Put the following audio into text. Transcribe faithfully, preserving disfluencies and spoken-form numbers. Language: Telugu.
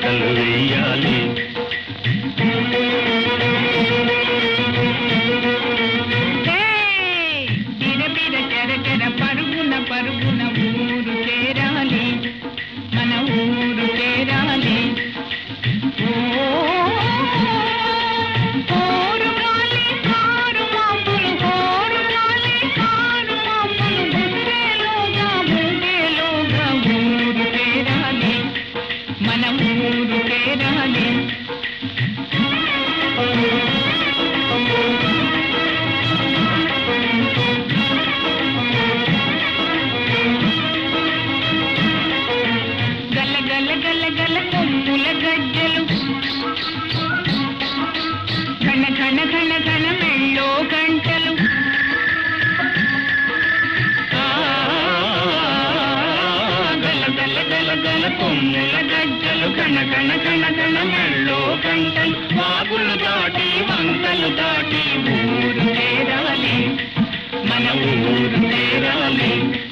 కేకలు వేయాలి. బిర చెర చెర పరుగున పరుగున ఊరు చేరాలి, మన ఊరు చేరాలి. మన ఊరు చేరాలి. గల గల గల గల కొమ్ముల గజ్జలు, ఘన ఘన ఘన ఘన మెళ్ళో గంటలు. గల గల గల గల కొమ్ముల గజ్జలు, ఘన ఘన ఘన ఘన మెళ్ళో గంటలు. వాగులు దాటి వంకలు దాటి ఊరు చేరాలి, మన ఊరు చేరాలి.